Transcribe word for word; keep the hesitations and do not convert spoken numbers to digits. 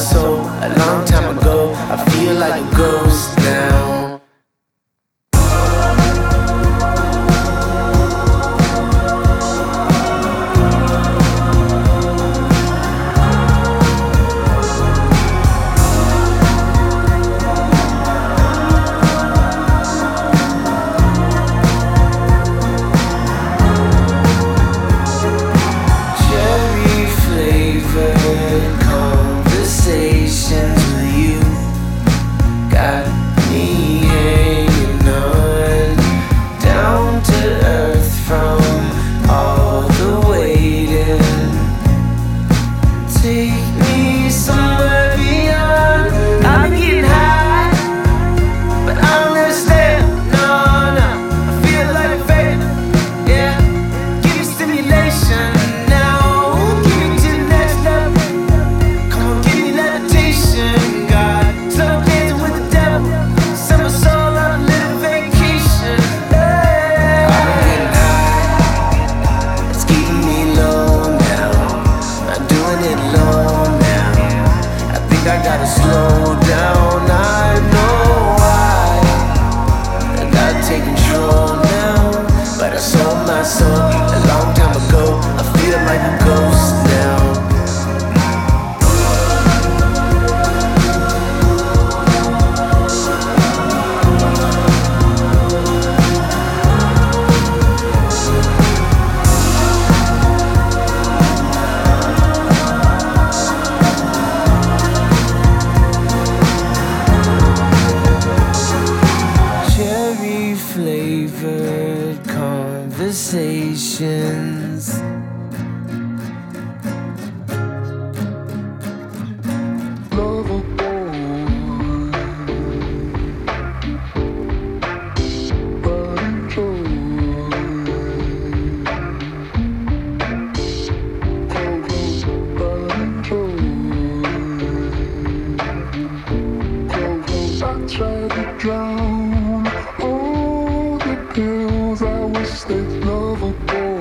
soul a long time ago. I feel like a ghost now. I gotta slow down, I know why. I gotta take control now, but I sold my soul a long time ago. I feel like a ghost now. Flavored conversations. Lover boy, but enjoy. Cold, but enjoy. Cold, I try to drown. Pills, I wish they'd never go.